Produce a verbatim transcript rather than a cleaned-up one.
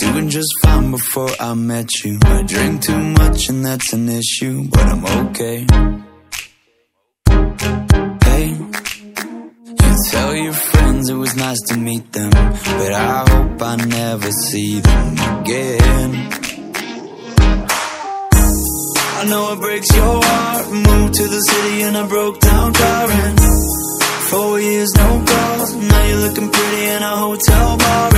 doing just fine before I met you. I drink too much and that's an issue, but I'm okay. Hey, you tell your friends it was nice to meet them, but I hope I never see them again. I know it breaks your heart. Moved to the city and I broke down crying. Four years, no calls. Now you're looking pretty in a hotel bar.